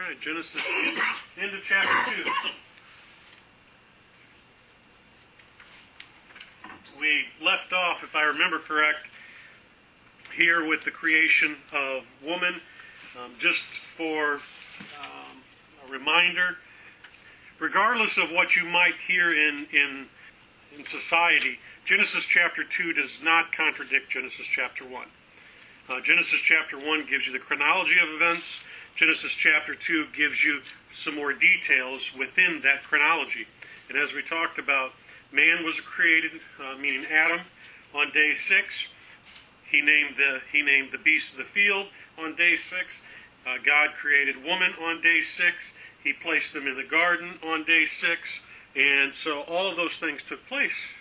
right, Genesis, into chapter 2. We left off, if I remember correct, here with the creation of woman. Just for a reminder, regardless of what you might hear in society, Genesis chapter 2 does not contradict Genesis chapter 1. Genesis chapter 1 gives you the chronology of events. Genesis chapter 2 gives you some more details within that chronology. And as we talked about, man was created, meaning Adam, on day 6. He named the beasts of the field on day 6. God created woman on day 6. He placed them in the garden on day 6. And so all of those things took place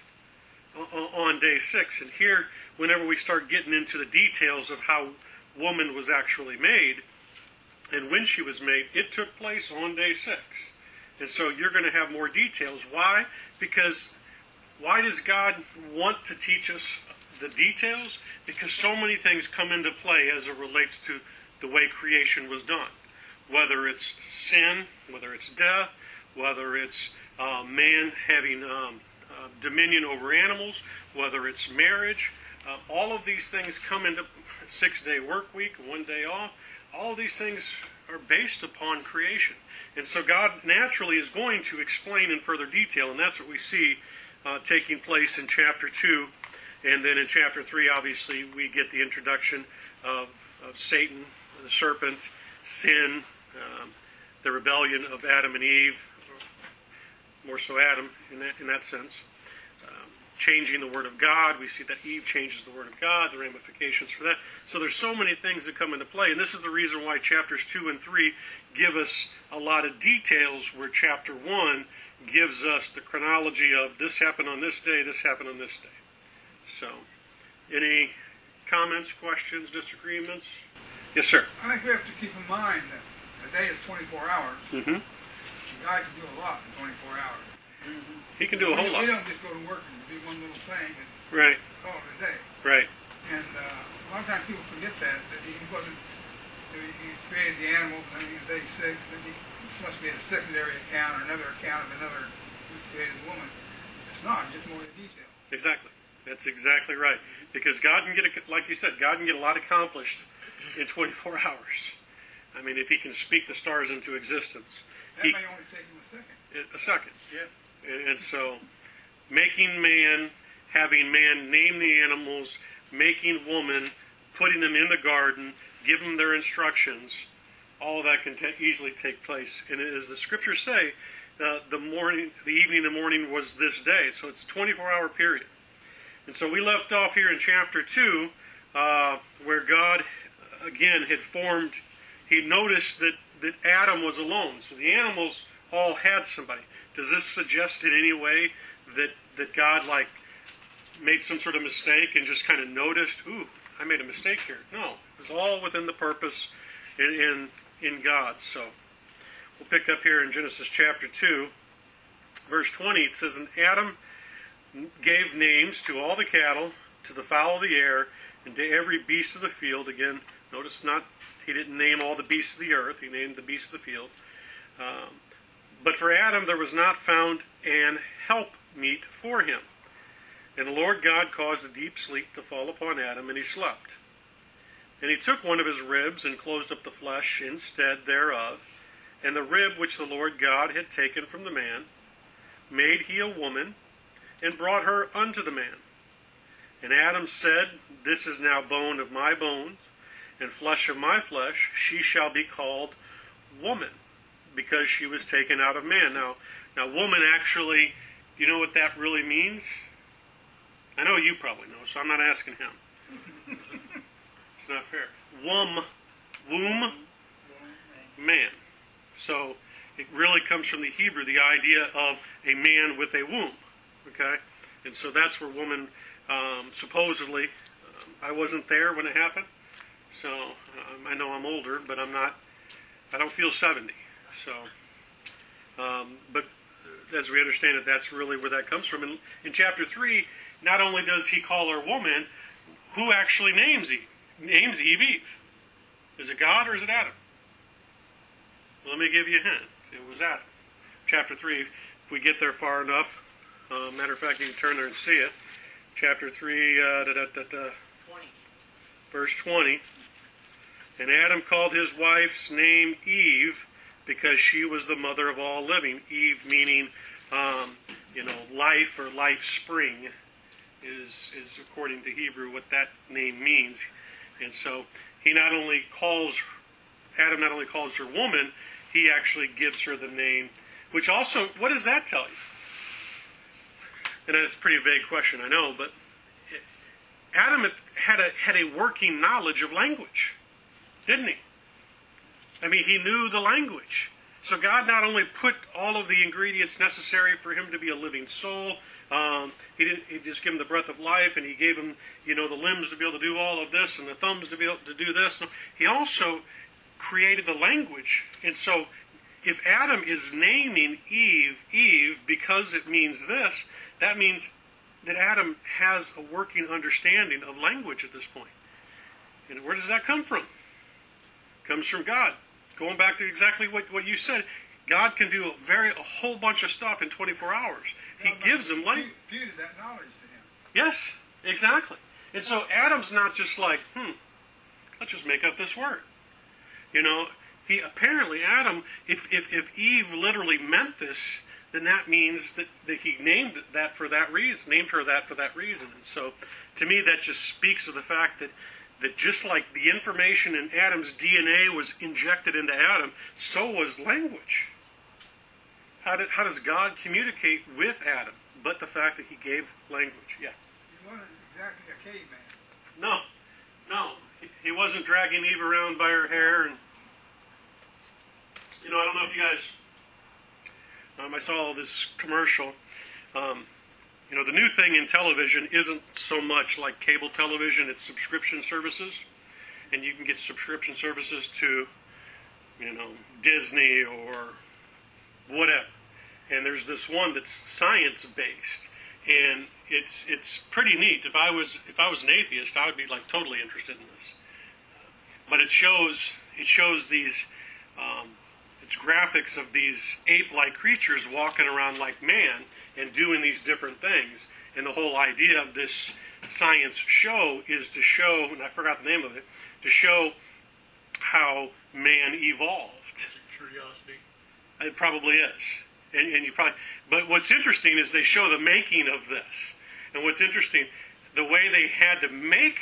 on day 6. And here, whenever we start getting into the details of how woman was actually made and when she was made, it took place on day 6. And so you're going to have more details. Why? Because why does God want to teach us the details? Because so many things come into play as it relates to the way creation was done. Whether it's sin, whether it's death, whether it's man having dominion over animals, whether it's marriage, all of these things come into 6-day work week, 1 day off. All of these things are based upon creation. And so God naturally is going to explain in further detail, and that's what we see taking place in chapter 2. And then in chapter 3, obviously, we get the introduction of Satan, the serpent, sin, the rebellion of Adam and Eve, more so Adam in that sense. Changing the Word of God. We see that Eve changes the Word of God, the ramifications for that. So there's so many things that come into play, and this is the reason why chapters 2 and 3 give us a lot of details, where chapter 1 gives us the chronology of this happened on this day, this happened on this day. So, any comments, questions, disagreements? Yes, sir. I think we have to keep in mind that a day is 24 hours. Mm-hmm. God can do a lot in 24 hours. Mm-hmm. He can do a whole lot. We don't just go to work and do one little thing and call it a day. Right. And a lot of times people forget that he wasn't. He created the animals and then day 6. Then this must be a secondary account or another account of another who created the woman. It's not. It's just more in detail. Exactly. That's exactly right. Because God can get, like you said, God can get a lot accomplished in 24 hours. I mean, if He can speak the stars into existence. That may only take Him a second. A second, yeah. And so, making man, having man name the animals, making woman, putting them in the garden, give them their instructions, all of that can easily take place. And as the scriptures say, the evening and the morning was this day. So it's a 24-hour period. And so we left off here in chapter 2, where God, again, had formed, He noticed that Adam was alone. So the animals all had somebody. Does this suggest in any way that God made some sort of mistake and just kind of noticed, ooh, I made a mistake here? No. It was all within the purpose in God. So we'll pick up here in Genesis chapter 2, verse 20. It says, "And Adam gave names to all the cattle, to the fowl of the air, and to every beast of the field." Again, notice he didn't name all the beasts of the earth. He named the beasts of the field. "But for Adam there was not found an helpmeet for him. And the Lord God caused a deep sleep to fall upon Adam, and he slept. And he took one of his ribs and closed up the flesh instead thereof. And the rib which the Lord God had taken from the man made he a woman, and brought her unto the man. And Adam said, This is now bone of my bones, and flesh of my flesh. She shall be called woman, because she was taken out of man." Now woman actually, do you know what that really means? I know you probably know, so I'm not asking him. It's not fair. Womb, man. So it really comes from the Hebrew, the idea of a man with a womb. Okay? And so that's where woman, supposedly, I wasn't there when it happened, so I know I'm older, but I don't feel 70. So, but as we understand it, that's really where that comes from. And in chapter 3, not only does he call her woman, who actually names Eve? Names Eve. Is it God or is it Adam? Let me give you a hint. It was Adam. Chapter 3, if we get there far enough. Matter of fact, you can turn there and see it. Chapter 3, 20. Verse 20. And Adam called his wife's name Eve because she was the mother of all living. Eve meaning, life or life spring is according to Hebrew what that name means. And so Adam not only calls her woman, he actually gives her the name, which also, what does that tell you? And it's a pretty vague question, I know, but Adam had a working knowledge of language, didn't he? I mean, he knew the language. So God not only put all of the ingredients necessary for him to be a living soul, he just gave him the breath of life, and he gave him, the limbs to be able to do all of this, and the thumbs to be able to do this. He also created the language. And so if Adam is naming Eve because it means this, that means that Adam has a working understanding of language at this point. And where does that come from? It comes from God. Going back to exactly what you said, God can do a whole bunch of stuff in 24 hours. He gives him language. Imputed that knowledge to him. Yes, exactly. And so Adam's not just like, let's just make up this word. He apparently, Adam, if Eve literally meant this, then that means that he named her that for that reason. And so, to me, that just speaks of the fact that just like the information in Adam's DNA was injected into Adam, so was language. How does God communicate with Adam? But the fact that he gave language. Yeah. He wasn't exactly a caveman. No. He wasn't dragging Eve around by her hair. And I don't know if you guys... I saw this commercial. The new thing in television isn't so much like cable television, it's subscription services. And you can get subscription services to, Disney or whatever. And there's this one that's science-based. And it's pretty neat. If I was an atheist, I would be like totally interested in this. But it shows these... it's graphics of these ape-like creatures walking around like man and doing these different things. And the whole idea of this science show is to show, and I forgot the name of it, to show how man evolved. Curiosity. It probably is. But what's interesting is they show the making of this. And what's interesting, the way they had to make,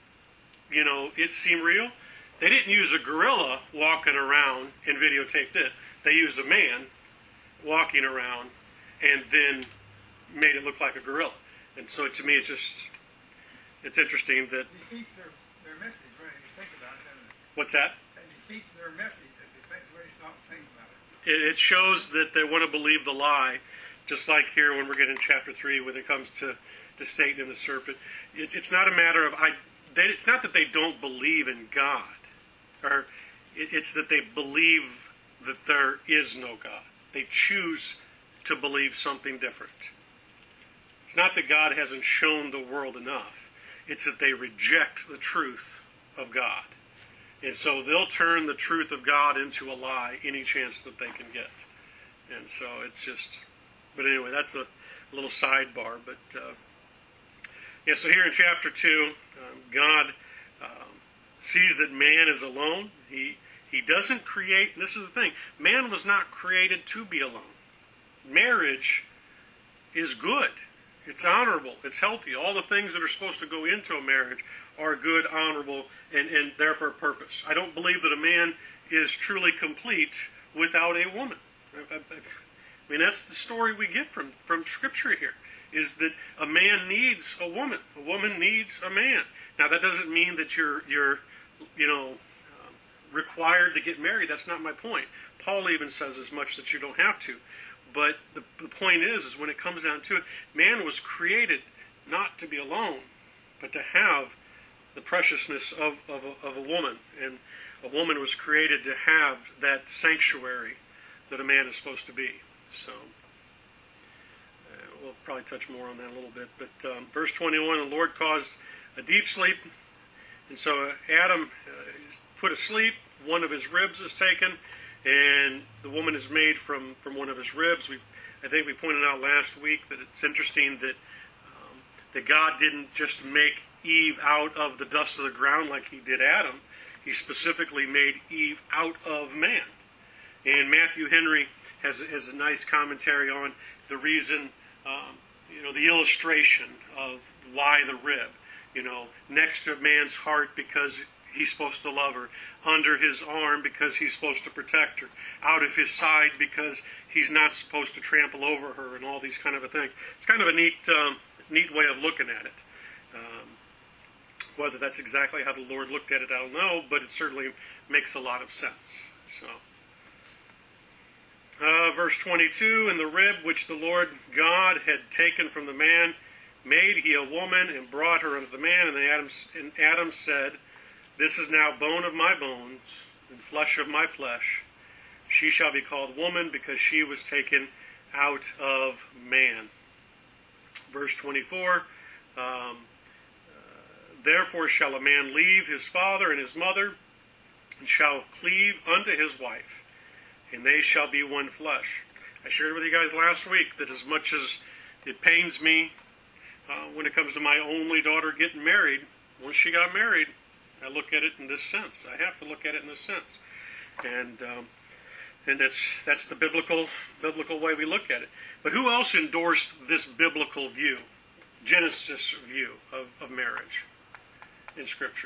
it seem real, they didn't use a gorilla walking around and videotaped it. They used a man walking around and then made it look like a gorilla. And so to me, it's interesting that... It defeats their message, right? If you think about it, doesn't it? What's that? It defeats their message if they stop thinking about it. It shows that they want to believe the lie, just like here when we're getting chapter 3 when it comes to Satan and the serpent. It's not a matter of... It's not that they don't believe in God. Or it's that they believe that there is no God. They choose to believe something different. It's not that God hasn't shown the world enough. It's that they reject the truth of God. And so they'll turn the truth of God into a lie any chance that they can get. And so it's just... But anyway, that's a little sidebar. But so here in chapter 2, God... sees that man is alone. He doesn't create... This is the thing. Man was not created to be alone. Marriage is good. It's honorable. It's healthy. All the things that are supposed to go into a marriage are good, honorable, and there for a purpose. I don't believe that a man is truly complete without a woman. I mean, that's the story we get from Scripture here, is that a man needs a woman. A woman needs a man. Now, that doesn't mean that you're required to get married. That's not my point. Paul even says as much that you don't have to. But the point is when it comes down to it, man was created not to be alone, but to have the preciousness of a woman. And a woman was created to have that sanctuary that a man is supposed to be. So we'll probably touch more on that a little bit. But verse 21, the Lord caused a deep sleep. And so Adam is put asleep. One of his ribs is taken. and the woman is made from one of his ribs. I think we pointed out last week that it's interesting that God didn't just make Eve out of the dust of the ground like he did Adam. He specifically made Eve out of man. And Matthew Henry has a nice commentary on the reason, the illustration of why the rib. Next to man's heart because he's supposed to love her, under his arm because he's supposed to protect her, out of his side because he's not supposed to trample over her, and all these kind of a thing. It's kind of a neat way of looking at it. Whether that's exactly how the Lord looked at it, I don't know, but it certainly makes a lot of sense. So, verse 22, "And the rib which the Lord God had taken from the man made he a woman, and brought her unto the man. And Adam said, This is now bone of my bones, and flesh of my flesh. She shall be called woman, because she was taken out of man." Verse 24, "Therefore shall a man leave his father and his mother, and shall cleave unto his wife, and they shall be one flesh." I shared with you guys last week that as much as it pains me when it comes to my only daughter getting married, once she got married, I look at it in this sense. I have to look at it in this sense, and that's the biblical way we look at it. But who else endorsed this biblical view, Genesis view of marriage in Scripture?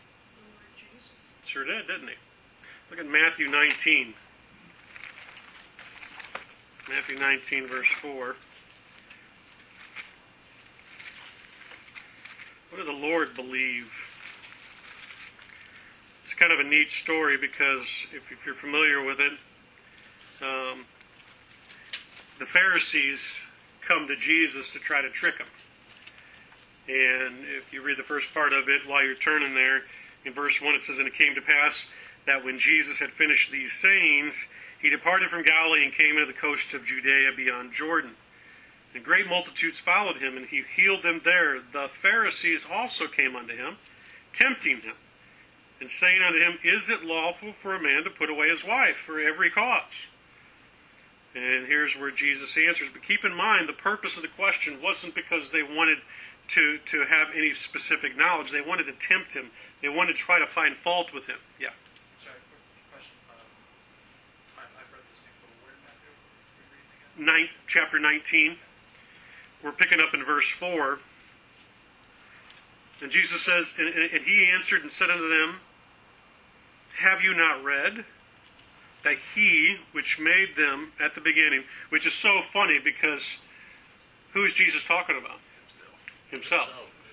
Sure did, didn't he? Look at Matthew 19. Matthew 19, verse 4. What did the Lord believe? It's kind of a neat story because if you're familiar with it, the Pharisees come to Jesus to try to trick him. And if you read the first part of it while you're turning there, in verse 1 it says, "And it came to pass that when Jesus had finished these sayings, he departed from Galilee and came into the coast of Judea beyond Jordan. And great multitudes followed him, and he healed them there. The Pharisees also came unto him, tempting him, and saying unto him, Is it lawful for a man to put away his wife for every cause?" And here's where Jesus answers. But keep in mind, the purpose of the question wasn't because they wanted to have any specific knowledge. They wanted to tempt him. They wanted to try to find fault with him. Yeah. Sorry, quick question. I've read this before. Where in Matthew? Read it again. Chapter 19. We're picking up in verse 4. And Jesus says, and he answered and said unto them, Have you not read that he which made them at the beginning, which is so funny because who's Jesus talking about? Himself.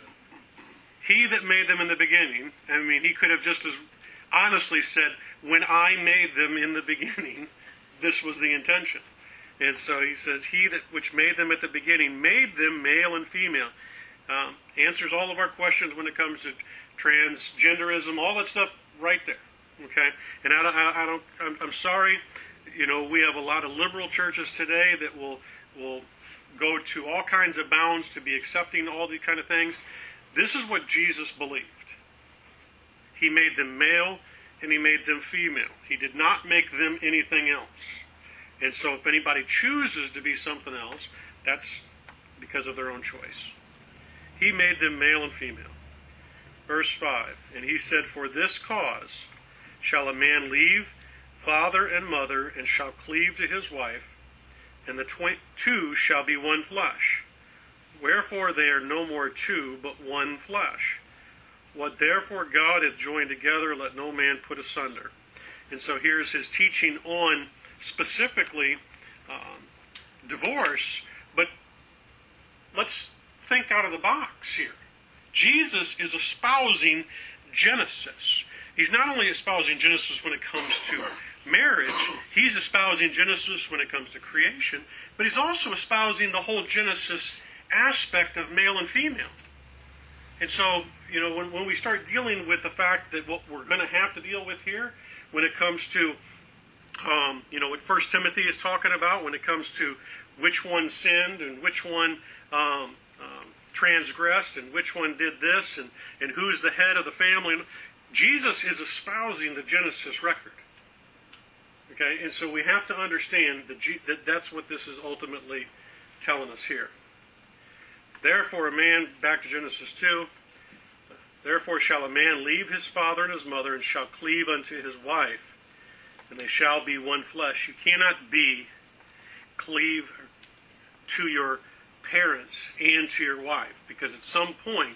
He that made them in the beginning, I mean, he could have just as honestly said, when I made them in the beginning, this was the intention. And so he says, he that which made them at the beginning made them male and female. Answers all of our questions when it comes to transgenderism, all that stuff right there. Okay? And I'm sorry, we have a lot of liberal churches today that will go to all kinds of bounds to be accepting all these kind of things. This is what Jesus believed. He made them male and he made them female. He did not make them anything else. And so if anybody chooses to be something else, that's because of their own choice. He made them male and female. Verse 5, "And he said, For this cause shall a man leave father and mother, and shall cleave to his wife, and the two shall be one flesh. Wherefore they are no more two, but one flesh. What therefore God hath joined together, let no man put asunder." And so here's his teaching on specifically divorce, but let's think out of the box here. Jesus is espousing Genesis. He's not only espousing Genesis when it comes to marriage, he's espousing Genesis when it comes to creation, but he's also espousing the whole Genesis aspect of male and female. And so, when we start dealing with the fact that what we're going to have to deal with here, when it comes to what 1 Timothy is talking about, when it comes to which one sinned and which one transgressed and which one did this and who's the head of the family, Jesus is espousing the Genesis record. Okay, and so we have to understand that that's what this is ultimately telling us here. Therefore, a man, back to Genesis 2, therefore shall a man leave his father and his mother, and shall cleave unto his wife, and they shall be one flesh. You cannot cleave to your parents and to your wife, because at some point,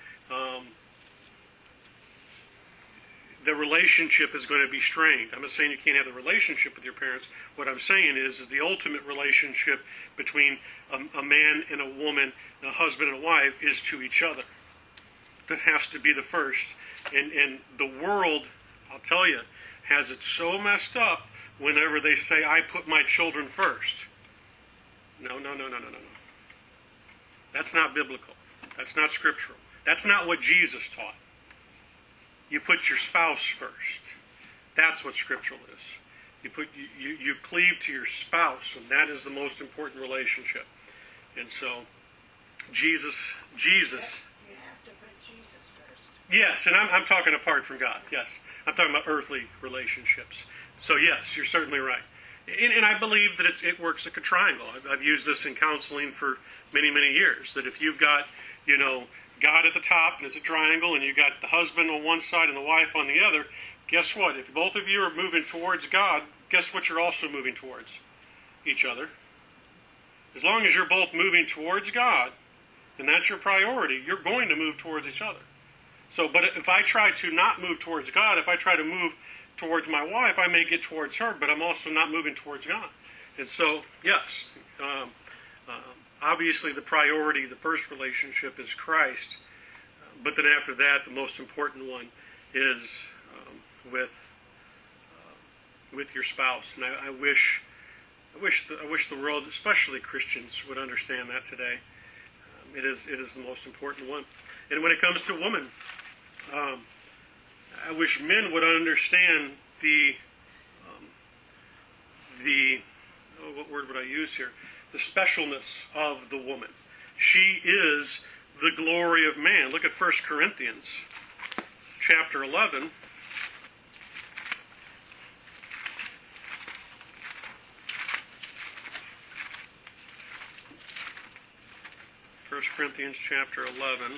the relationship is going to be strained. I'm not saying you can't have a relationship with your parents. What I'm saying is the ultimate relationship between a man and a woman, a husband and a wife, is to each other. That has to be the first. And the world, I'll tell you, has it so messed up whenever they say, I put my children first. No. That's not biblical. That's not scriptural. That's not what Jesus taught. You put your spouse first. That's what scriptural is. You cleave to your spouse, and that is the most important relationship. And so, Jesus. You have to put Jesus first. Yes, and I'm talking apart from God. Yes, I'm talking about earthly relationships. So yes, you're certainly right. And I believe that it works like a triangle. I've used this in counseling for many, many years. That if you've got, God at the top and it's a triangle, and you've got the husband on one side and the wife on the other, guess what? If both of you are moving towards God, guess what you're also moving towards? Each other. As long as you're both moving towards God, and that's your priority, you're going to move towards each other. So, but if I try to not move towards God, if I try to move towards my wife, I may get towards her, but I'm also not moving towards God. And so, yes, obviously the priority, the first relationship is Christ, but then after that, the most important one is with your spouse. And I wish the world, especially Christians, would understand that today. It is the most important one. And when it comes to women, I wish men would understand what word would I use here? The specialness of the woman. She is the glory of man. Look at 1 Corinthians chapter 11. First Corinthians chapter 11.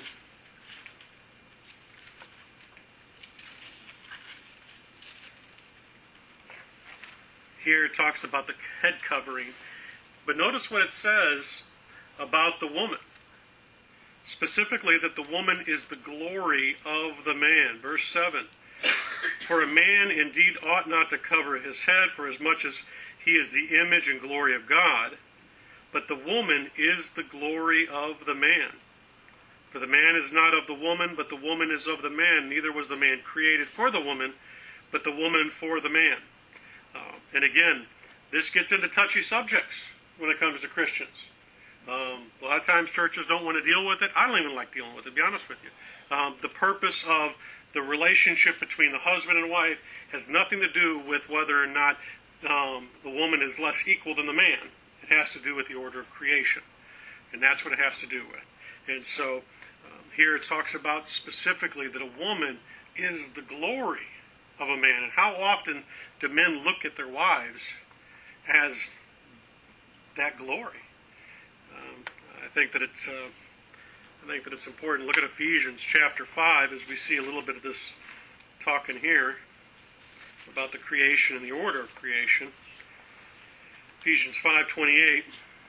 Here it talks about the head covering. But notice what it says about the woman. Specifically that the woman is the glory of the man. Verse 7. For a man indeed ought not to cover his head, for as much as he is the image and glory of God. But the woman is the glory of the man. For the man is not of the woman, but the woman is of the man. Neither was the man created for the woman, but the woman for the man. And again, this gets into touchy subjects when it comes to Christians. A lot of times churches don't want to deal with it. I don't even like dealing with it, to be honest with you. The purpose of the relationship between the husband and wife has nothing to do with whether or not the woman is less equal than the man. It has to do with the order of creation. And that's what it has to do with. And so here it talks about specifically that a woman is the glory of a man. And how often do men look at their wives as that glory? I think that it's important. Look at Ephesians chapter 5 as we see a little bit of this talking here about the creation and the order of creation. Ephesians 5:28.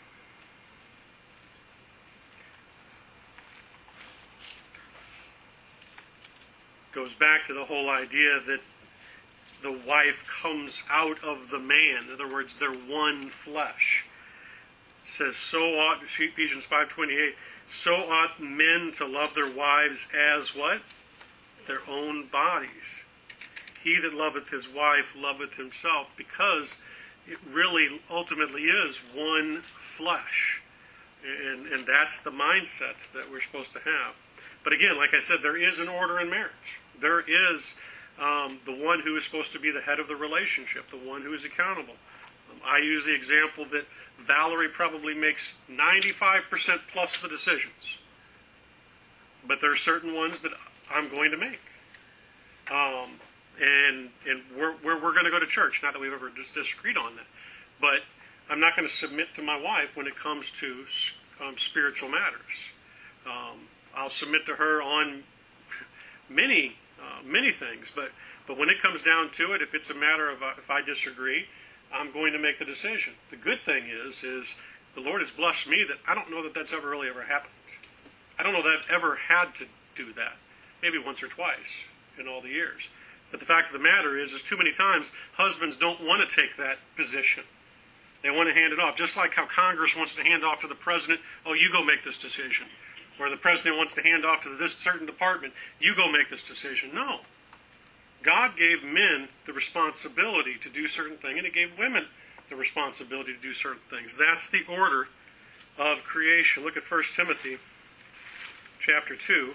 Goes back to the whole idea that the wife comes out of the man. In other words, they're one flesh. It says, Ephesians 5:28, so ought men to love their wives as what? Their own bodies. He that loveth his wife loveth himself, because it really ultimately is one flesh. And that's the mindset that we're supposed to have. But again, like I said, there is an order in marriage. There is the one who is supposed to be the head of the relationship, the one who is accountable. I use the example that Valerie probably makes 95% plus of the decisions. But there are certain ones that I'm going to make. and we're going to go to church. Not that we've ever disagreed on that, but I'm not going to submit to my wife when it comes to spiritual matters. I'll submit to her on many things, but when it comes down to it, if it's a matter of if I disagree, I'm going to make the decision. The good thing is the Lord has blessed me that I don't know that that's ever happened. I don't know that I've ever had to do that. Maybe once or twice in all the years. But the fact of the matter is too many times husbands don't want to take that position. They want to hand it off, just like how Congress wants to hand off to the president, oh, you go make this decision. Or the president wants to hand off to this certain department, you go make this decision. No. God gave men the responsibility to do certain things, and He gave women the responsibility to do certain things. That's the order of creation. Look at 1 Timothy chapter 2.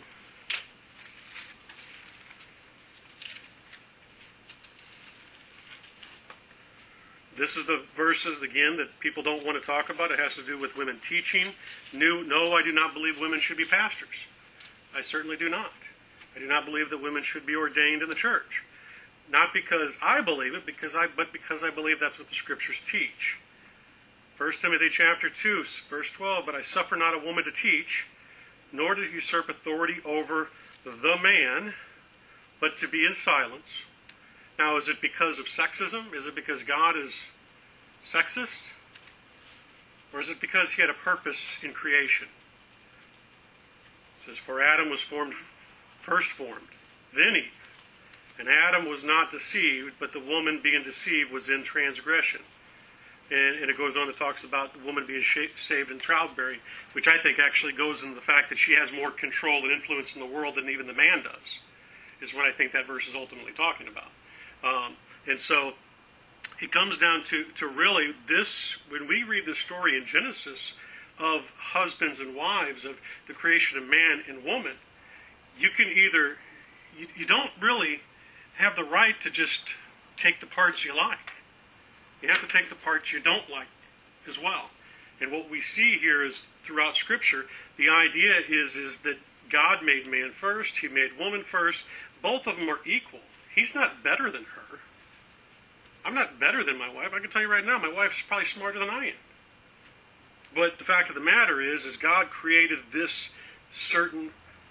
This is the verses, again, that people don't want to talk about. It has to do with women teaching. No, I do not believe women should be pastors. I certainly do not. I do not believe that women should be ordained in the church. Not because I believe it, but because I believe that's what the Scriptures teach. 1 Timothy chapter 2, verse 12, but I suffer not a woman to teach, nor to usurp authority over the man, but to be in silence. Now, is it because of sexism? Is it because God is sexist? Or is it because He had a purpose in creation? It says, for Adam was first formed, then Eve. And Adam was not deceived, but the woman being deceived was in transgression. And it goes on and talks about the woman being saved in childbearing, which I think actually goes into the fact that she has more control and influence in the world than even the man does, is what I think that verse is ultimately talking about. And so it comes down to really this, when we read the story in Genesis of husbands and wives, of the creation of man and woman, you can either, you don't really have the right to just take the parts you like. You have to take the parts you don't like as well. And what we see here is throughout Scripture, the idea is that God made man first, He made woman first. Both of them are equal. He's not better than her. I'm not better than my wife. I can tell you right now, my wife's probably smarter than I am. But the fact of the matter is God created this certain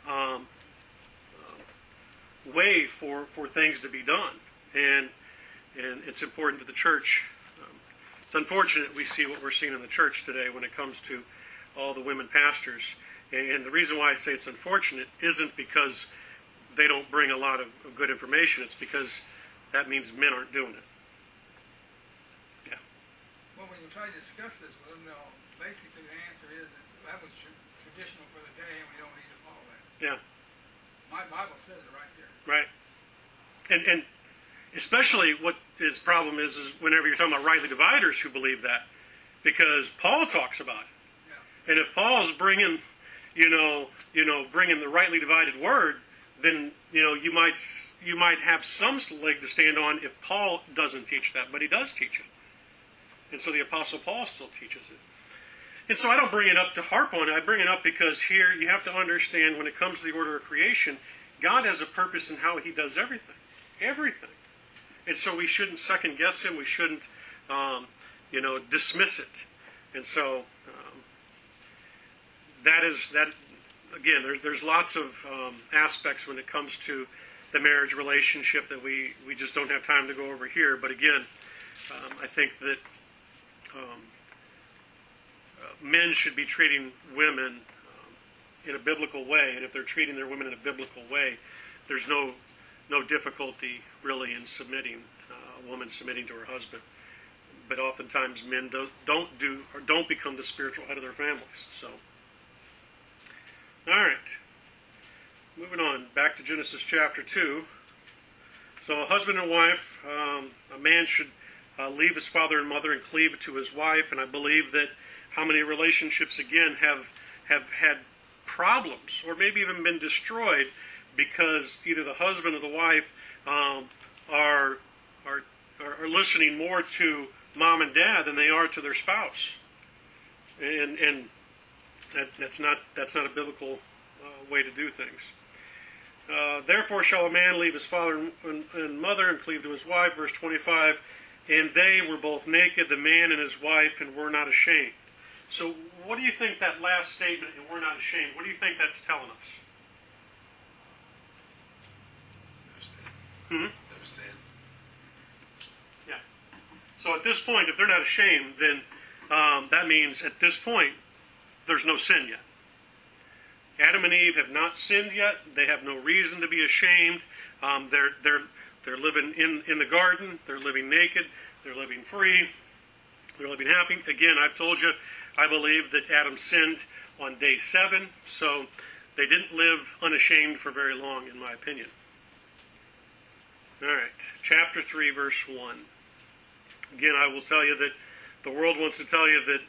way for things to be done. And it's important to the church. It's unfortunate we see what we're seeing in the church today when it comes to all the women pastors. And the reason why I say it's unfortunate isn't because they don't bring a lot of good information. It's because that means men aren't doing it. Yeah. Well, when you try to discuss this with them, basically the answer is that was traditional for the day, and we don't need to follow that. Yeah. My Bible says it right here. Right. And especially what his problem is whenever you're talking about rightly dividers who believe that, because Paul talks about it. Yeah. And if Paul's bringing the rightly divided word, then you might have some leg to stand on if Paul doesn't teach that, but he does teach it. And so the Apostle Paul still teaches it. And so I don't bring it up to harp on it. I bring it up because here you have to understand when it comes to the order of creation, God has a purpose in how He does everything. Everything. And so we shouldn't second guess Him. We shouldn't, dismiss it. And so that. Again, there's lots of aspects when it comes to the marriage relationship that we just don't have time to go over here. But again, I think that men should be treating women in a biblical way, and if they're treating their women in a biblical way, there's no difficulty really in submitting, a woman submitting to her husband. But oftentimes men don't become the spiritual head of their families. So. All right, moving on, back to Genesis chapter 2. So a husband and wife, a man should leave his father and mother and cleave to his wife, and I believe that how many relationships, again, have had problems or maybe even been destroyed because either the husband or the wife are listening more to mom and dad than they are to their spouse. And that's not a biblical way to do things. Therefore shall a man leave his father and mother and cleave to his wife, verse 25, and they were both naked, the man and his wife, and were not ashamed. So what do you think that last statement, and we're not ashamed, what do you think that's telling us? No sin. Yeah. So at this point, if they're not ashamed, then that means at this point, there's no sin yet. Adam and Eve have not sinned yet. They have no reason to be ashamed. They're living in the garden. They're living naked. They're living free. They're living happy. Again, I've told you, I believe that Adam sinned on day 7, so they didn't live unashamed for very long, in my opinion. All right, chapter 3, verse 1. Again, I will tell you that the world wants to tell you that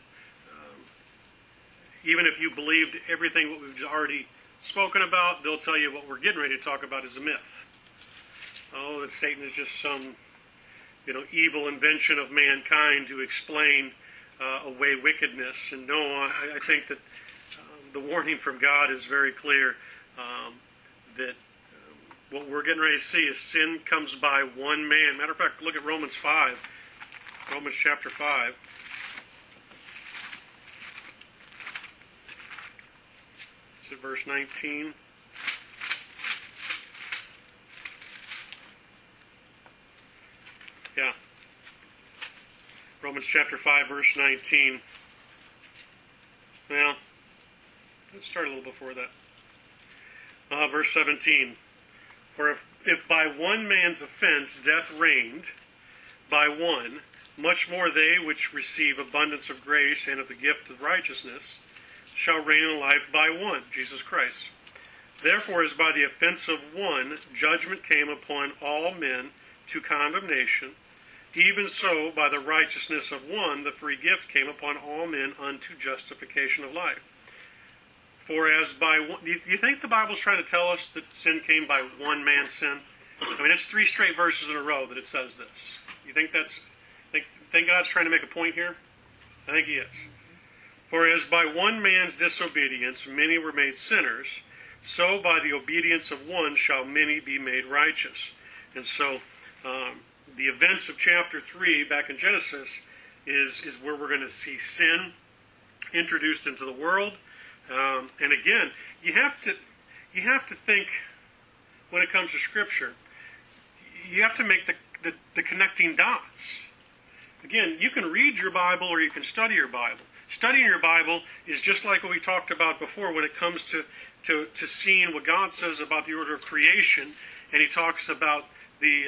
even if you believed everything what we've already spoken about, they'll tell you what we're getting ready to talk about is a myth. Oh, that Satan is just some, evil invention of mankind to explain away wickedness. And no, I think that the warning from God is very clear that what we're getting ready to see is sin comes by one man. Matter of fact, look at Romans 5. Romans chapter 5. It's at verse 19. Yeah. Romans chapter 5, verse 19. Well, let's start a little before that. Verse 17. For if by one man's offense death reigned, by one, much more they which receive abundance of grace and of the gift of righteousness shall reign in life by one, Jesus Christ. Therefore, as by the offense of one, judgment came upon all men to condemnation, even so by the righteousness of one, the free gift came upon all men unto justification of life. For as by one, do you think the Bible's trying to tell us that sin came by one man's sin? I mean, it's 3 straight verses in a row that it says this. You think think God's trying to make a point here? I think He is. For as by one man's disobedience many were made sinners, so by the obedience of one shall many be made righteous. And so the events of chapter 3 back in Genesis is where we're going to see sin introduced into the world. And again, you have to think when it comes to Scripture, you have to make the connecting dots. Again, you can read your Bible or you can study your Bible. Studying your Bible is just like what we talked about before when it comes to seeing what God says about the order of creation, and He talks about the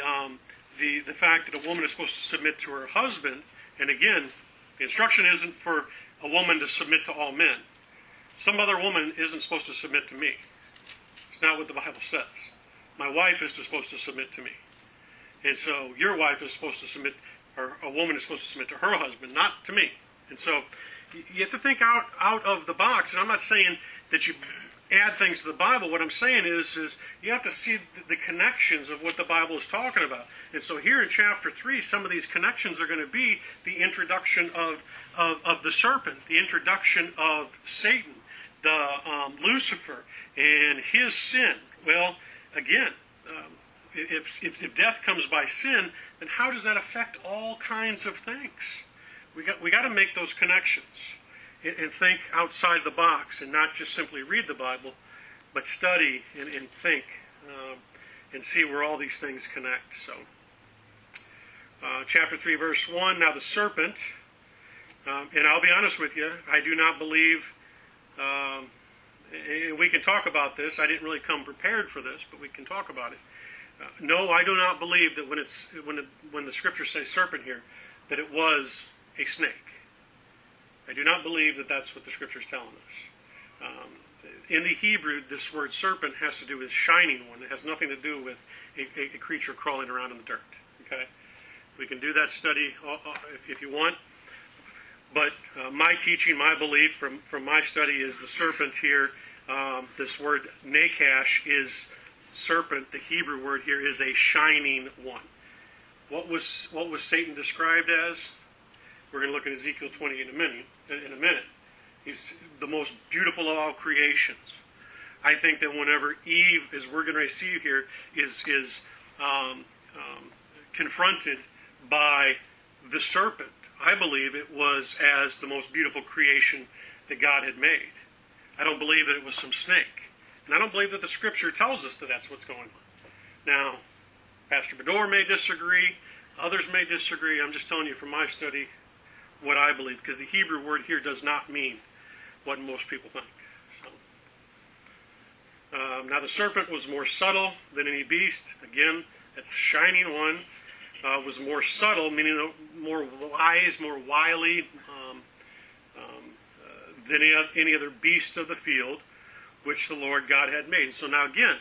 fact that a woman is supposed to submit to her husband. And again, the instruction isn't for a woman to submit to all men. Some other woman isn't supposed to submit to me. It's not what the Bible says. My wife is supposed to submit to me. And so your wife is supposed to submit, or a woman is supposed to submit to her husband, not to me. And so you have to think out of the box. And I'm not saying that you add things to the Bible. What I'm saying is you have to see the connections of what the Bible is talking about. And so here in chapter 3, some of these connections are going to be the introduction of the serpent, the introduction of Satan, the Lucifer, and his sin. Well, again, if death comes by sin, then how does that affect all kinds of things? We got to make those connections and think outside the box, and not just simply read the Bible, but study and think and see where all these things connect. So, chapter 3, verse 1. Now the serpent, and I'll be honest with you, I do not believe. And we can talk about this. I didn't really come prepared for this, but we can talk about it. No, I do not believe that when the scriptures say serpent here, that it was a snake. I do not believe that that's what the scripture is telling us. In the Hebrew, this word serpent has to do with shining one. It has nothing to do with a creature crawling around in the dirt. Okay, we can do that study if you want. But my teaching, my belief from my study is the serpent here. This word nakash is serpent. The Hebrew word here is a shining one. What was Satan described as? We're going to look at Ezekiel 20 in a minute. He's the most beautiful of all creations. I think that whenever Eve, as we're going to receive here, is confronted by the serpent, I believe it was as the most beautiful creation that God had made. I don't believe that it was some snake. And I don't believe that the Scripture tells us that that's what's going on. Now, Pastor Bedore may disagree. Others may disagree. I'm just telling you from my study what I believe, because the Hebrew word here does not mean what most people think. Now the serpent was more subtle than any beast. Again, that's shining one. Was more subtle, meaning more wise, more wily than any other beast of the field, which the Lord God had made. So now again,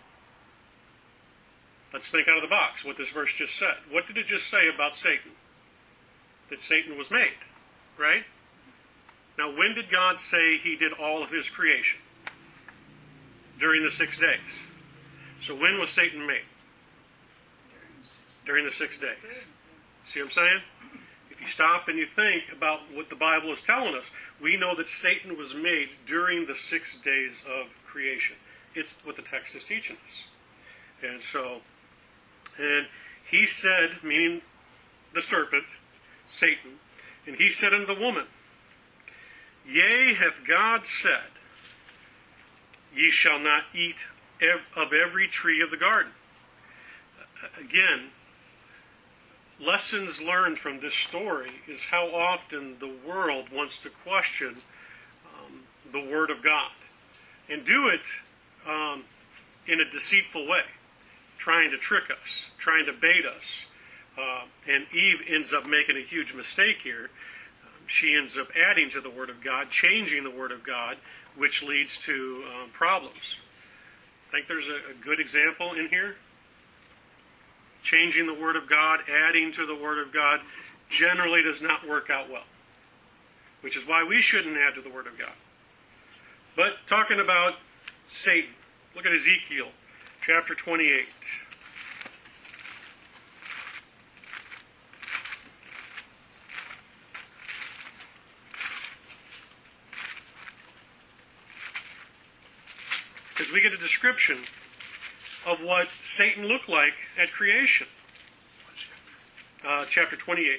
let's think out of the box what this verse just said. What did it just say about Satan? That Satan was made, right? Now when did God say he did all of his creation? During the 6 days. So when was Satan made? During the 6 days. See what I'm saying? If you stop and you think about what the Bible is telling us, we know that Satan was made during the 6 days of creation. It's what the text is teaching us. And he said, meaning the serpent, Satan, and he said unto the woman, Yea, hath God said, Ye shall not eat of every tree of the garden. Again, lessons learned from this story is how often the world wants to question the Word of God and do it in a deceitful way, trying to trick us, trying to bait us. And Eve ends up making a huge mistake here. She ends up adding to the Word of God, changing the Word of God, which leads to problems. I think there's a good example in here. Changing the Word of God, adding to the Word of God, generally does not work out well, which is why we shouldn't add to the Word of God. But talking about Satan, look at Ezekiel chapter 28. Because we get a description of what Satan looked like at creation. Chapter 28.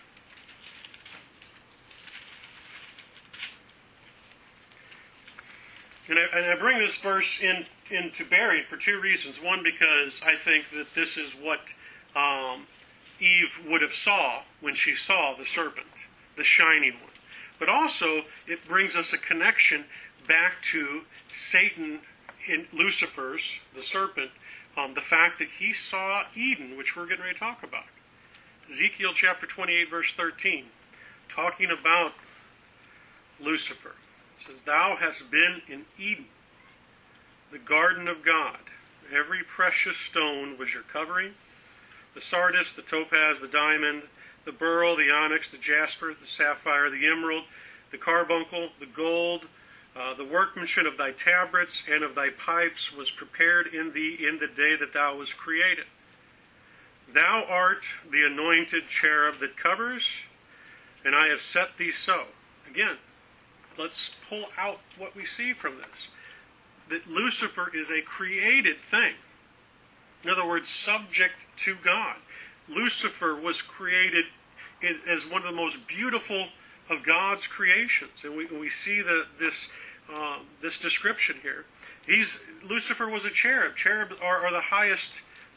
And I bring this verse into bearing for two reasons. One, because I think that this is what Eve would have saw when she saw the serpent, the shining one. But also, it brings us a connection back to Satan in Lucifer's, the serpent, the fact that he saw Eden, which we're getting ready to talk about. Ezekiel chapter 28, verse 13, talking about Lucifer. It says, Thou hast been in Eden, the garden of God. Every precious stone was your covering, the sardius, the topaz, the diamond, the beryl, the onyx, the jasper, the sapphire, the emerald, the carbuncle, the gold. The workmanship of thy tabrets and of thy pipes was prepared in thee in the day that thou was created. Thou art the anointed cherub that covers, and I have set thee so. Again, let's pull out what we see from this. That Lucifer is a created thing. In other words, subject to God. Lucifer was created as one of the most beautiful of God's creations. And we see this description here. Lucifer was a cherub. Cherubs are the highest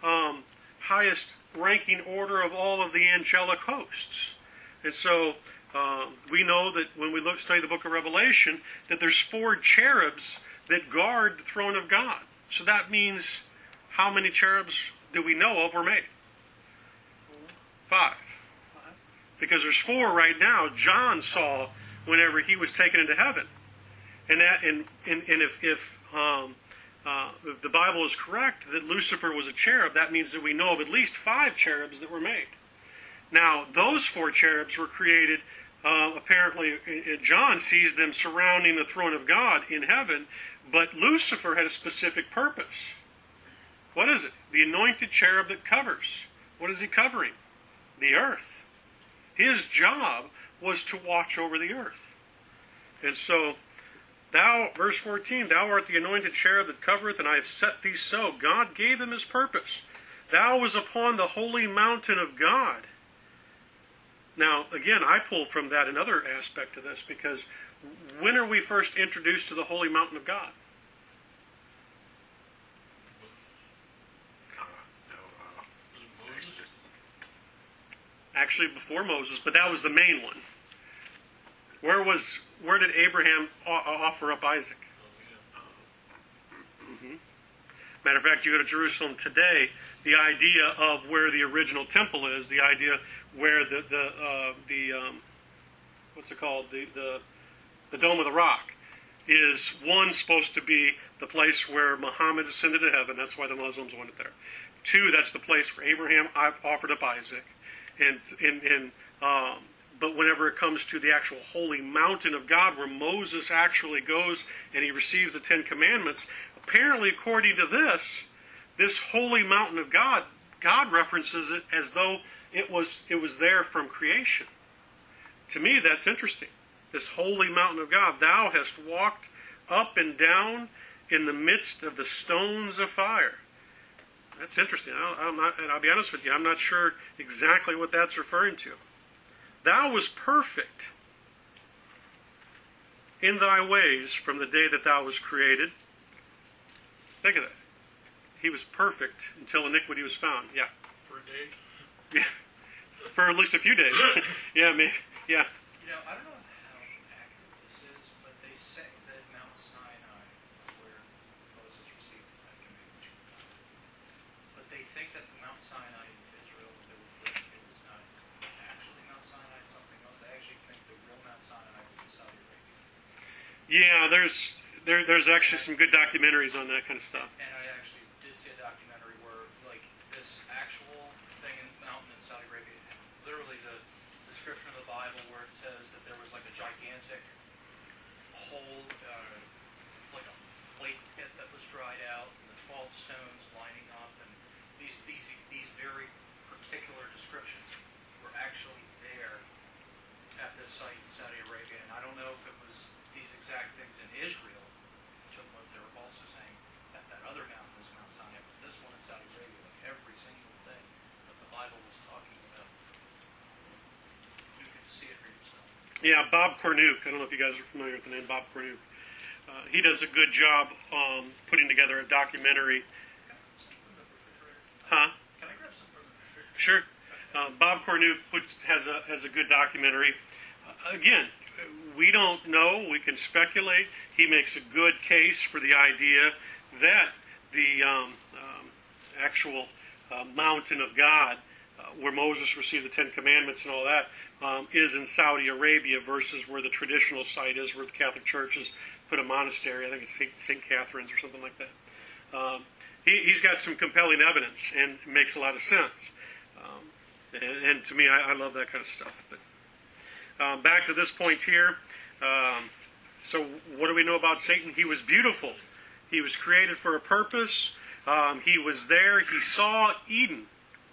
ranking order of all of the angelic hosts. And so we know that when we study the book of Revelation, that there's 4 cherubs that guard the throne of God. So that means how many cherubs do we know of were made? 5. Because there's 4 right now John saw whenever he was taken into heaven. And if the Bible is correct that Lucifer was a cherub, that means that we know of at least 5 cherubs that were made. Now, those 4 cherubs were created, apparently, John sees them surrounding the throne of God in heaven, but Lucifer had a specific purpose. What is it? The anointed cherub that covers. What is he covering? The earth. His job was to watch over the earth. And so, Thou, verse 14, thou art the anointed cherub that covereth, and I have set thee so. God gave him his purpose. Thou was upon the holy mountain of God. Now, again, I pull from that another aspect of this, because when are we first introduced to the holy mountain of God? Actually, before Moses, but that was the main one. Where did Abraham offer up Isaac? Matter of fact, you go to Jerusalem today, the idea of where the original temple is, the idea where the what's it called, the Dome of the Rock, is one supposed to be the place where Muhammad ascended to heaven. That's why the Muslims went there. Two, that's the place where Abraham offered up Isaac, but whenever it comes to the actual holy mountain of God, where Moses actually goes and he receives the Ten Commandments, apparently, according to this holy mountain of God, God references it as though it was there from creation. To me, that's interesting. This holy mountain of God, thou hast walked up and down in the midst of the stones of fire. That's interesting. I'll be honest with you, I'm not sure exactly what that's referring to. Thou was perfect in thy ways from the day that thou was created. Think of that. He was perfect until iniquity was found. Yeah. For a day? Yeah. For at least a few days. Yeah, maybe. Yeah. You know, I don't know how accurate this is, but they say that Mount Sinai was where Moses received the Ten Commandments from God. But they think that the Mount Sinai in Israel that they were putting, it was not actually Mount Sinai, it's something else. They actually think the real Mount Sinai was in Saudi Arabia. Yeah, there's actually some good documentaries on that kind of stuff. And I actually did see a documentary where, like, this actual thing in mountain in Saudi Arabia, literally the description of the Bible where it says that there was like a gigantic hole, like a lake pit that was dried out, and the 12 stones lining up, and these very particular descriptions were actually there at this site in Saudi Arabia. And I don't know if it was these exact things in Israel, but they're also saying that other mountain was Mount Sinai, but this one in Saudi Arabia, like every single thing that the Bible was talking about, you can see it for yourself. Yeah, Bob Cornuke. I don't know if you guys are familiar with the name Bob Cornuke. He does a good job putting together a documentary. Huh? Can I grab some from the refrigerator? Sure. Bob Cornuke has a good documentary. Again, we don't know. We can speculate. He makes a good case for the idea that the actual mountain of God, where Moses received the Ten Commandments and all that, is in Saudi Arabia versus where the traditional site is, where the Catholic Church has put a monastery. I think it's St. Catherine's or something like that. He's got some compelling evidence, and it makes a lot of sense. And to me, I love that kind of stuff. But back to this point here. So what do we know about Satan? He was beautiful. He was created for a purpose. He was there. He saw Eden.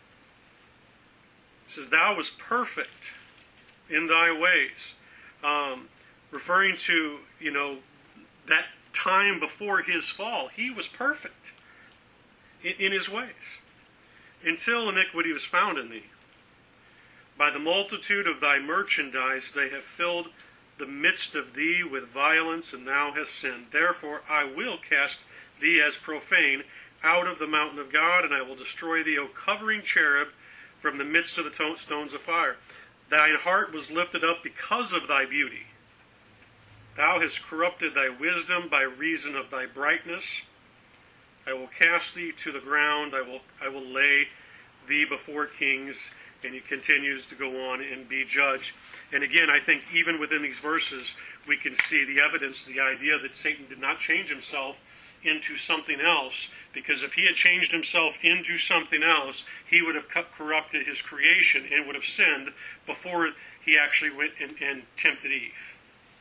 It says, thou was perfect in thy ways. Referring to, that time before his fall. He was perfect in his ways. Until iniquity was found in thee. By the multitude of thy merchandise they have filled the midst of thee with violence, and thou hast sinned. Therefore I will cast thee as profane out of the mountain of God, and I will destroy thee, O covering cherub, from the midst of the stones of fire. Thine heart was lifted up because of thy beauty. Thou hast corrupted thy wisdom by reason of thy brightness. I will cast thee to the ground. I will lay thee before kings. And he continues to go on and be judged. And again, I think even within these verses, we can see the evidence, the idea that Satan did not change himself into something else, because if he had changed himself into something else, he would have corrupted his creation and would have sinned before he actually went and tempted Eve.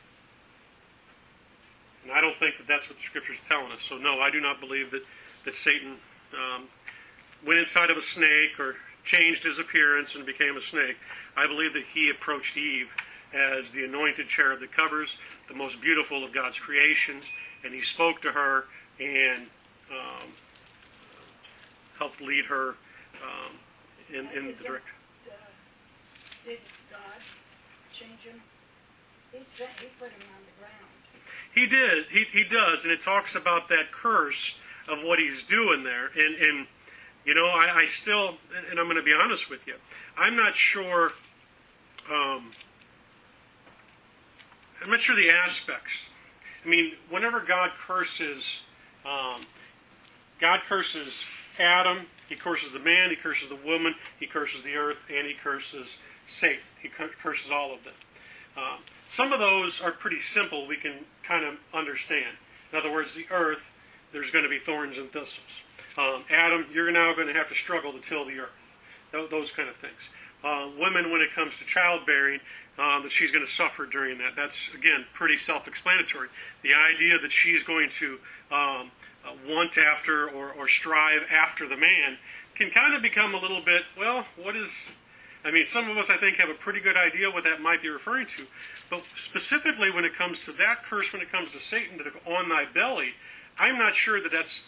And I don't think that that's what the Scriptures are telling us. So no, I do not believe that Satan went inside of a snake or changed his appearance and became a snake. I believe that he approached Eve as the anointed cherub that covers, the most beautiful of God's creations. And he spoke to her and helped lead her in the direction. Did God change him? He put him on the ground. He did. He does. And it talks about that curse of what he's doing there. And you know, I still, and I'm going to be honest with you, I'm not sure the aspects. I mean, whenever God curses Adam, he curses the man, he curses the woman, he curses the earth, and he curses Satan. He curses all of them. Some of those are pretty simple. We can kind of understand. In other words, the earth, there's going to be thorns and thistles. Adam, you're now going to have to struggle to till the earth. Those kind of things. Women, when it comes to childbearing, that she's going to suffer during that. That's, again, pretty self-explanatory. The idea that she's going to want after or strive after the man can kind of become a little bit, well, what is... I mean, some of us, I think, have a pretty good idea what that might be referring to. But specifically when it comes to that curse, when it comes to Satan, that on thy belly, I'm not sure that that's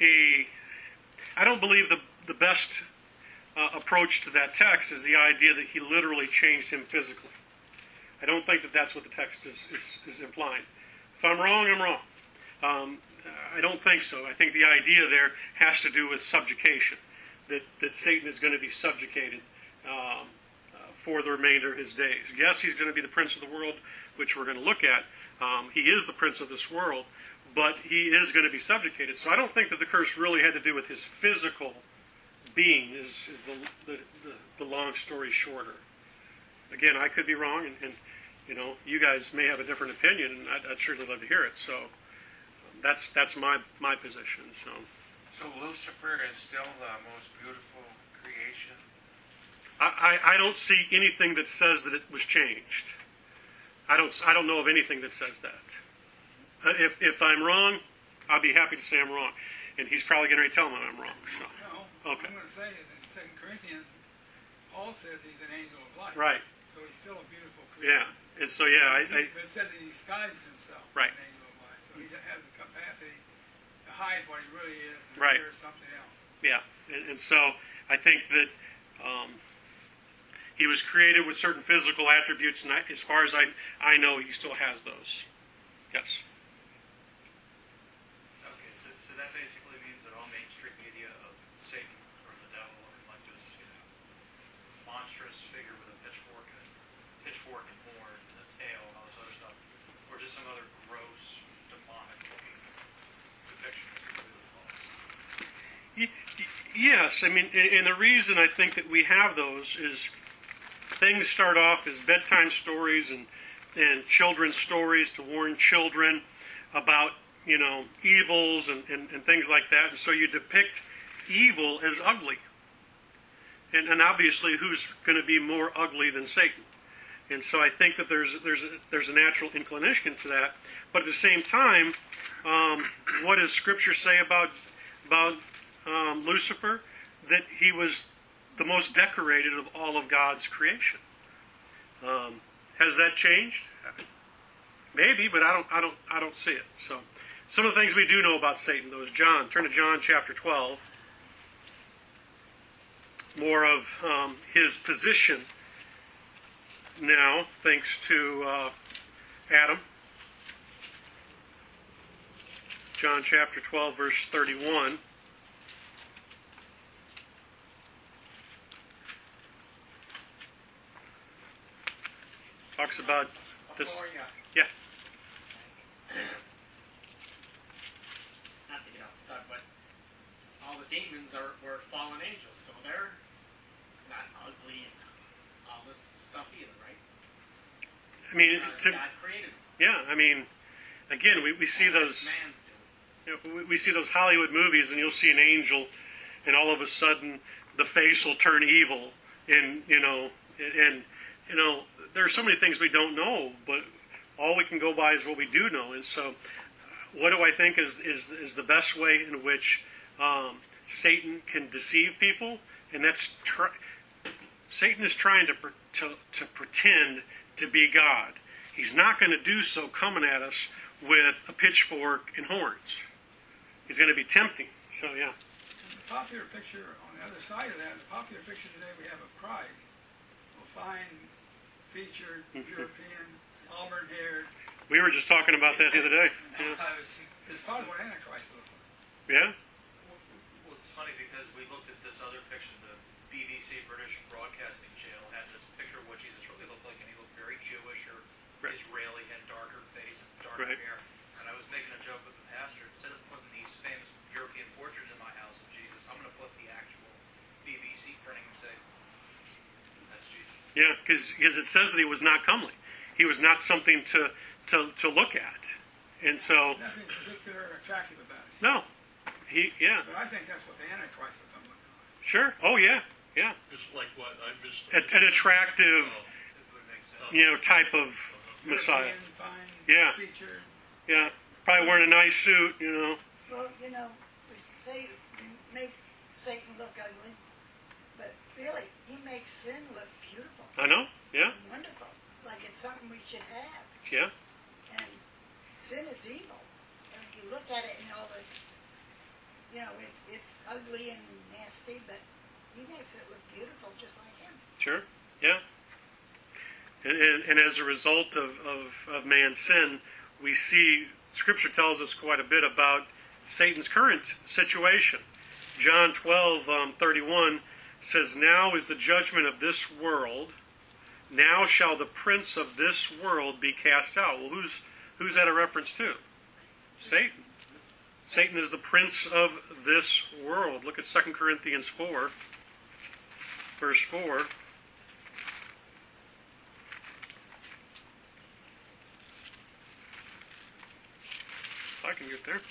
I don't believe the best approach to that text is the idea that he literally changed him physically. I don't think that that's what the text is implying. If I'm wrong, I'm wrong. I don't think so. I think the idea there has to do with subjugation, that Satan is going to be subjugated for the remainder of his days. Yes, he's going to be the prince of the world, which we're going to look at. He is the prince of this world, but he is going to be subjugated. So I don't think that the curse really had to do with his physical being, is the long story shorter. Again, I could be wrong, and you know, you guys may have a different opinion, and I'd certainly love to hear it. So that's my position. So Lucifer is still the most beautiful creation? I don't see anything that says that it was changed. I don't know of anything that says that. If I'm wrong, I'll be happy to say I'm wrong, and he's probably going to tell me I'm wrong. So. No, Okay. I'm going to say is in 2 Corinthians, Paul says he's an angel of light. Right. So he's still a beautiful creature. Yeah, and so yeah, but it says that he disguises himself right. as an angel of light. So he has the capacity to hide what he really is and right. appear as something else. Yeah, and so I think that he was created with certain physical attributes, and as far as I know, he still has those. Yes. Okay, so that basically means that all mainstream media of Satan or the devil is like this, monstrous figure with a pitchfork and horns and a tail and all this other stuff, or just some other gross, demonic-looking depiction is completely false. Yes, I mean, and the reason I think that we have those is things start off as bedtime stories and children's stories to warn children about, evils and things like that. And so you depict evil as ugly. And obviously, who's going to be more ugly than Satan? And so I think that there's a natural inclination to that. But at the same time, what does Scripture say about Lucifer? That he was the most decorated of all of God's creation. Has that changed? Maybe, but I don't see it. So some of the things we do know about Satan, though, is John. Turn to John chapter 12. More of his position now, thanks to Adam. John chapter 12, verse 31. Talks about this. Yeah. Not to get off the subject, but all the demons were fallen angels, so they're not ugly and all this stuff either, right? I mean, God created them. Yeah, I mean, again, we see those. We see those Hollywood movies, and you'll see an angel, and all of a sudden the face will turn evil, and there are so many things we don't know, but all we can go by is what we do know. And so, what do I think is the best way in which Satan can deceive people? And that's Satan is trying to pretend to be God. He's not going to do so coming at us with a pitchfork and horns. He's going to be tempting. So, yeah. And the popular picture on the other side of that, the popular picture today we have of Christ, a fine, featured, European, auburn-haired. We were just talking about that the other day. Yeah. It's probably what Antichrist will look like. Yeah? Well, it's funny because we looked at this other picture. The BBC British Broadcasting Channel had this picture of what Jesus really looked like, and he looked very Jewish or Right. Israeli, had darker face, darker Right. hair. And I was making a joke with the pastor. Instead of putting these famous European portraits in my house of Jesus, I'm going to put the actual BBC printing and say, that's Jesus. Yeah, because it says that he was not comely. He was not something to look at. And so, Nothing particular or attractive about it. no. But I think that's what the Antichrist will come looking like. Sure. Oh, yeah. Yeah. It's like what I missed. An attractive, It would make sense. type of Messiah. European, fine, Yeah. featured. Yeah. Probably wearing a nice suit, Well, we say we make Satan look ugly, but really, he makes sin look beautiful. I know. Yeah. Wonderful. Like it's something we should have. Yeah. And sin is evil. And you look at it and it's ugly and nasty, but he makes it look beautiful just like him. Sure. Yeah. And as a result of man's sin, we see Scripture tells us quite a bit about Satan's current situation. John 12:31 says, "Now is the judgment of this world. Now shall the prince of this world be cast out." Well, who's that a reference to? Satan. Satan is the prince of this world. Look at 2 Corinthians 4, verse 4. If I can get there.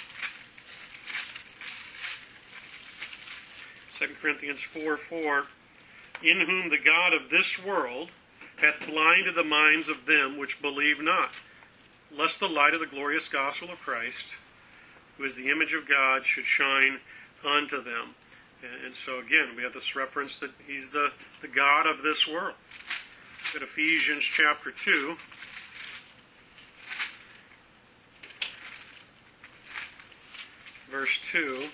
2 Corinthians 4:4. "In whom the God of this world hath blinded the minds of them which believe not, lest the light of the glorious gospel of Christ, who is the image of God, should shine unto them." And so again, we have this reference that he's the God of this world. Look at Ephesians chapter 2. Verse 2.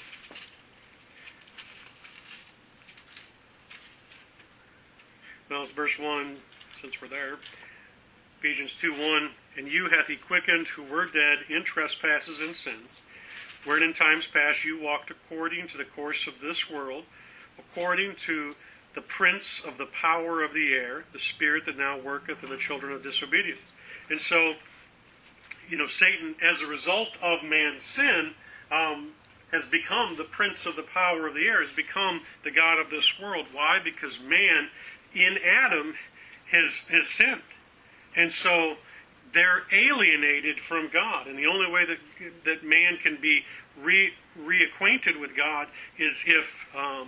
Well, it's verse 1, since we're there. Ephesians 2:1, "And you hath he quickened who were dead in trespasses and sins, wherein in times past you walked according to the course of this world, according to the prince of the power of the air, the spirit that now worketh in the children of disobedience." And so, Satan, as a result of man's sin, has become the prince of the power of the air, has become the god of this world. Why? Because man in Adam has sinned. And so they're alienated from God. And the only way that man can be reacquainted with God is if,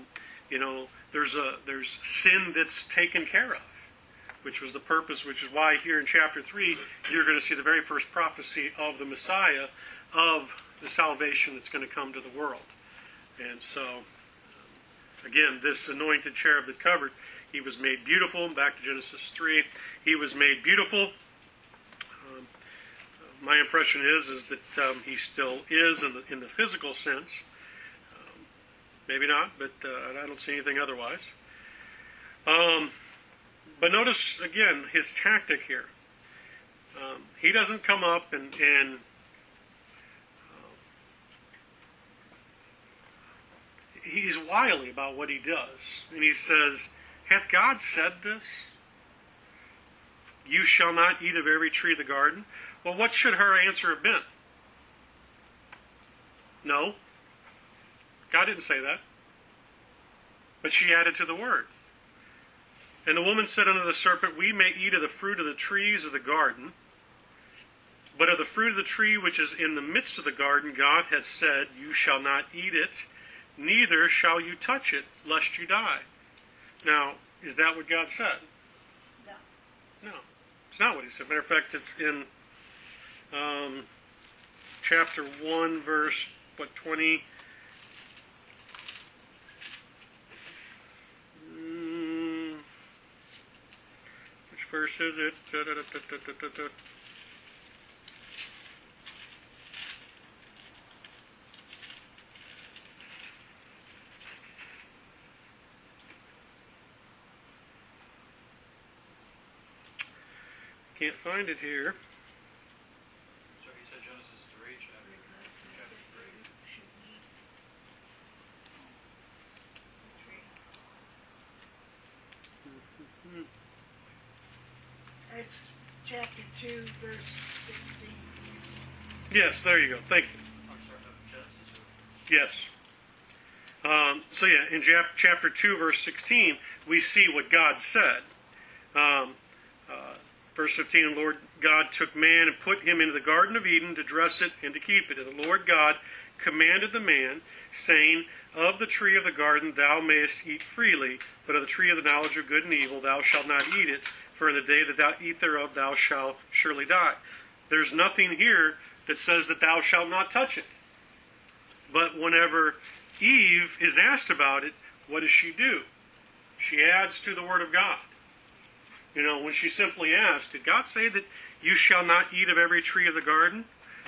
there's sin that's taken care of, which was the purpose, which is why here in chapter 3, you're going to see the very first prophecy of the Messiah, of the salvation that's going to come to the world. And so, again, this anointed cherub that covered, he was made beautiful. Back to Genesis 3, he was made beautiful. My impression is that he still is in the physical sense. Maybe not, but I don't see anything otherwise. But notice again his tactic here. He doesn't come up and he's wily about what he does. And he says, "Hath God said this? You shall not eat of every tree of the garden." Well, what should her answer have been? No. God didn't say that. But she added to the word. "And the woman said unto the serpent, We may eat of the fruit of the trees of the garden, but of the fruit of the tree which is in the midst of the garden, God hath said, You shall not eat it, neither shall you touch it, lest you die." Now, is that what God said? No. No. It's not what he said. Matter of fact, it's in chapter 1, verse, 20? Which verse verse is it? Can't find it here. So he said Genesis 3, chapter 3. It's chapter 2, verse 16. Yes, there you go. Thank you. I'm sorry, Genesis or? Yes. So yeah, in chapter 2, verse 16, we see what God said. Verse 15, the Lord God took man and put him into the Garden of Eden to dress it and to keep it. And the Lord God commanded the man, saying, Of the tree of the garden thou mayest eat freely, but of the tree of the knowledge of good and evil thou shalt not eat it, for in the day that thou eat thereof thou shalt surely die. There's nothing here that says that thou shalt not touch it. But whenever Eve is asked about it, what does she do? She adds to the Word of God. You know, when she simply asked, did God say that you shall not eat of every tree of the garden?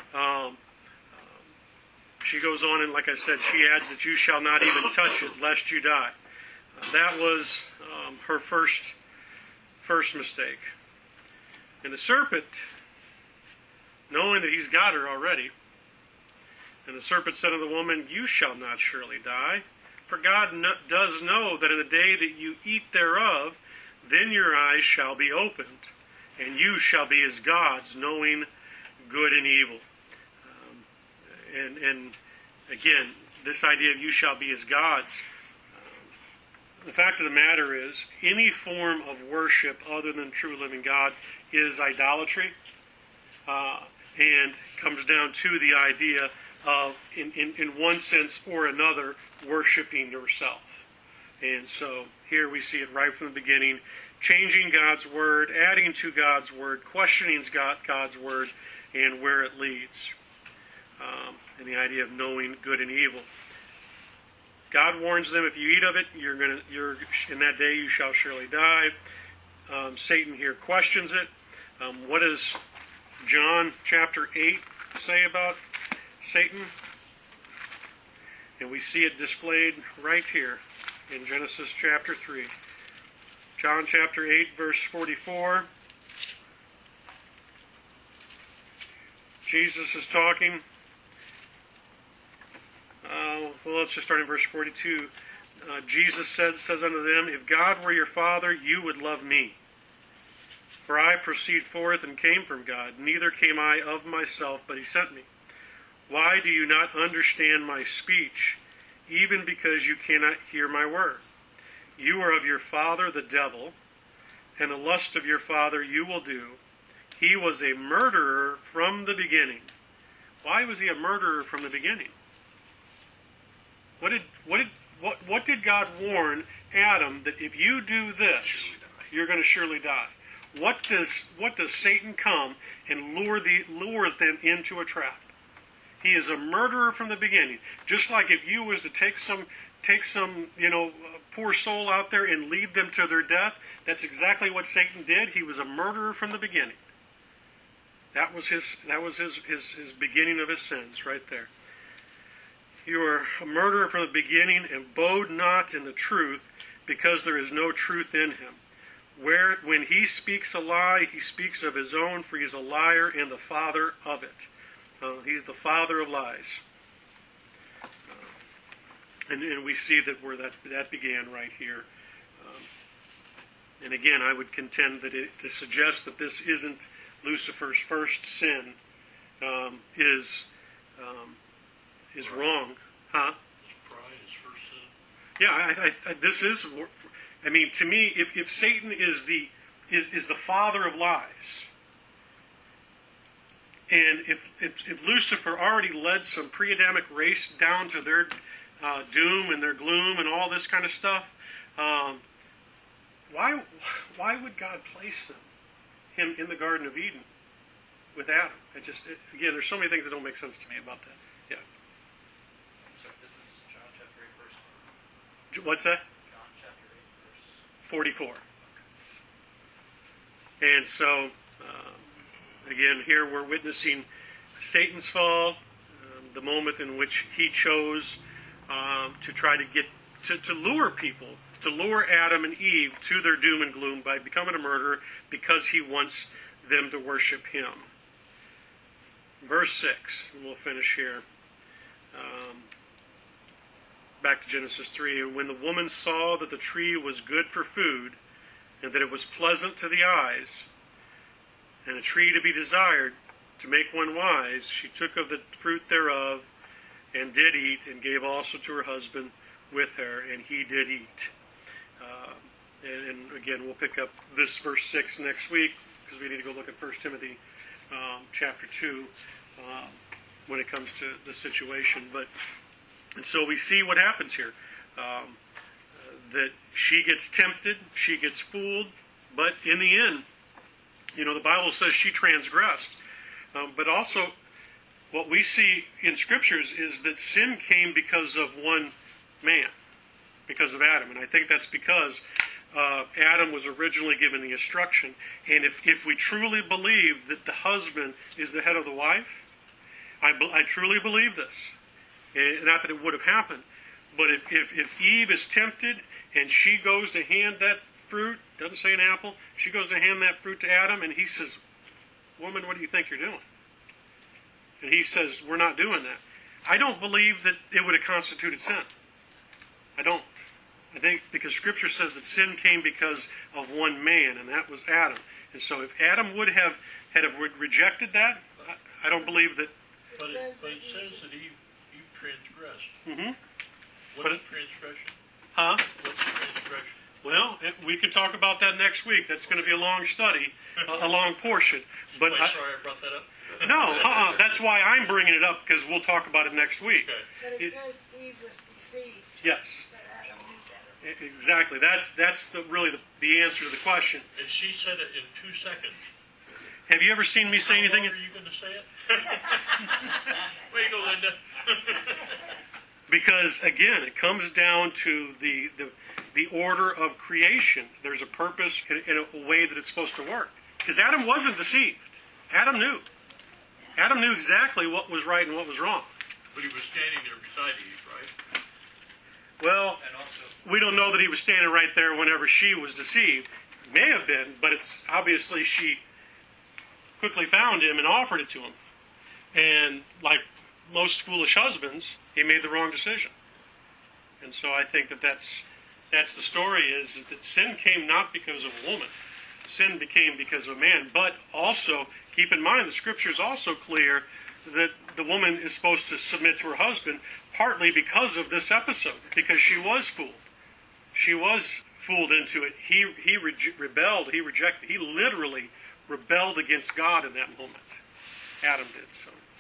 She goes on and, like I said, she adds that you shall not even touch it, lest you die. That was her first mistake. And the serpent, knowing that he's got her already, and the serpent said to the woman, You shall not surely die, for God does know that in the day that you eat thereof, then your eyes shall be opened, and you shall be as gods, knowing good and evil. And again, this idea of you shall be as gods, the fact of the matter is, any form of worship other than true living God is idolatry, and comes down to the idea of, in one sense or another, worshiping yourself. And so here we see it right from the beginning, changing God's Word, adding to God's Word, questioning God's Word, and where it leads. And the idea of knowing good and evil. God warns them, if you eat of it, in that day you shall surely die. Satan here questions it. What does John chapter 8 say about Satan? And we see it displayed right here in Genesis chapter 3. John chapter 8, verse 44. Jesus is talking. Well, let's just start in verse 42. Jesus says unto them, If God were your Father, you would love me. For I proceed forth and came from God. Neither came I of myself, but he sent me. Why do you not understand my speech, even because you cannot hear my word? You are of your father the devil, and the lust of your father you will do. He was a murderer from the beginning. Why was he a murderer from the beginning? What did God warn Adam that if you do this, you're going to surely die? What does Satan come and lure them into a trap? He is a murderer from the beginning. Just like if you was to take some poor soul out there and lead them to their death, that's exactly what Satan did. He was a murderer from the beginning. That was his beginning of his sins right there. You are a murderer from the beginning, and abode not in the truth, because there is no truth in him. When he speaks a lie, he speaks of his own, for he is a liar and the father of it. He's the father of lies. And we see that where that began right here. And again, I would contend that to suggest that this isn't Lucifer's first sin is wrong, huh? Pride is first sin. Yeah, this is. I mean, to me, if Satan is the father of lies, and if Lucifer already led some pre-Adamic race down to their doom and their gloom and all this kind of stuff, why would God place him in the Garden of Eden with Adam? Again, there's so many things that don't make sense to me about that. Yeah. So this is John chapter 8, verse. What's that? John chapter 8, verse. 44. And so, again, here we're witnessing Satan's fall, the moment in which he chose to try to get to lure people, to lure Adam and Eve to their doom and gloom by becoming a murderer because he wants them to worship him. Verse 6, and we'll finish here. Back to Genesis 3. And when the woman saw that the tree was good for food, and that it was pleasant to the eyes, and a tree to be desired, to make one wise, she took of the fruit thereof, and did eat, and gave also to her husband with her, and he did eat. And again, we'll pick up this verse 6 next week, because we need to go look at 1 Timothy chapter 2 when it comes to the situation. And so we see what happens here. That she gets tempted, she gets fooled, but in the end, the Bible says she transgressed. But also, what we see in Scriptures is that sin came because of one man, because of Adam. And I think that's because Adam was originally given the instruction. And if we truly believe that the husband is the head of the wife, I truly believe this. And not that it would have happened, but if Eve is tempted and she goes to hand that fruit, doesn't say an apple, she goes to hand that fruit to Adam, and he says, "Woman, what do you think you're doing?" And he says, "We're not doing that." I don't believe that it would have constituted sin. I don't. I think because Scripture says that sin came because of one man, and that was Adam. And so if Adam would have rejected that, I don't believe that. But it says that Eve transgressed. Mm-hmm. What's transgression? Huh? What's transgression? Well, we can talk about that next week. That's going to be a long study, a long portion. But sorry I brought that up. No, that's why I'm bringing it up, because we'll talk about it next week. Okay. But it says Eve was deceived. Yes. But Adam knew better. Exactly. That's really the answer to the question. And she said it in 2 seconds. Have you ever seen me say anything? How long are you going to say it? Way to go, Linda. Because again, it comes down to the order of creation. There's a purpose in a way that it's supposed to work. Because Adam wasn't deceived. Adam knew. Adam knew exactly what was right and what was wrong. But he was standing there beside Eve, right? Well, And also, we don't know that he was standing right there whenever she was deceived. May have been, but it's obviously she quickly found him and offered it to him. And like most foolish husbands, he made the wrong decision. And so I think that's the story is that sin came not because of a woman. Sin became because of a man. But also, keep in mind, the Scripture is also clear that the woman is supposed to submit to her husband, partly because of this episode, because she was fooled. She was fooled into it. He rebelled. He rejected. He literally rebelled against God in that moment. Adam did so.